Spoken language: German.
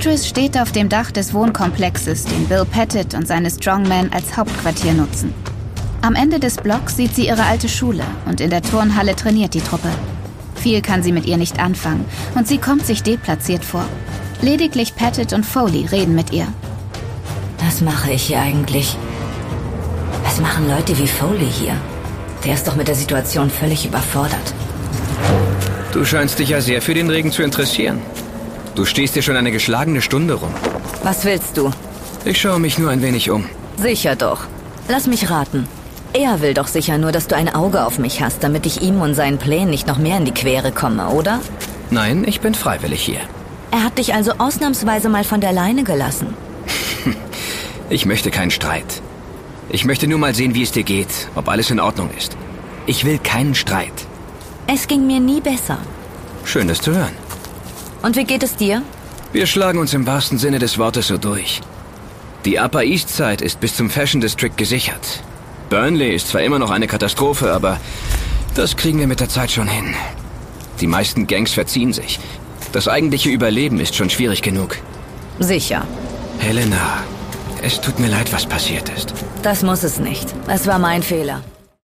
Beatrice steht auf dem Dach des Wohnkomplexes, den Bill Pettit und seine Strongmen als Hauptquartier nutzen. Am Ende des Blocks sieht sie ihre alte Schule und in der Turnhalle trainiert die Truppe. Viel kann sie mit ihr nicht anfangen und sie kommt sich deplatziert vor. Lediglich Pettit und Foley reden mit ihr. Was mache ich hier eigentlich? Was machen Leute wie Foley hier? Der ist doch mit der Situation völlig überfordert. Du scheinst dich ja sehr für den Regen zu interessieren. Du stehst hier schon eine geschlagene Stunde rum. Was willst du? Ich schaue mich nur ein wenig um. Sicher doch. Lass mich raten. Er will doch sicher nur, dass du ein Auge auf mich hast, damit ich ihm und seinen Plänen nicht noch mehr in die Quere komme, oder? Nein, ich bin freiwillig hier. Er hat dich also ausnahmsweise mal von der Leine gelassen. Ich möchte keinen Streit. Ich möchte nur mal sehen, wie es dir geht, ob alles in Ordnung ist. Ich will keinen Streit. Es ging mir nie besser. Schön, das zu hören. Und wie geht es dir? Wir schlagen uns im wahrsten Sinne des Wortes so durch. Die Upper East Side ist bis zum Fashion District gesichert. Burnley ist zwar immer noch eine Katastrophe, aber das kriegen wir mit der Zeit schon hin. Die meisten Gangs verziehen sich. Das eigentliche Überleben ist schon schwierig genug. Sicher. Helena, es tut mir leid, was passiert ist. Das muss es nicht. Es war mein Fehler.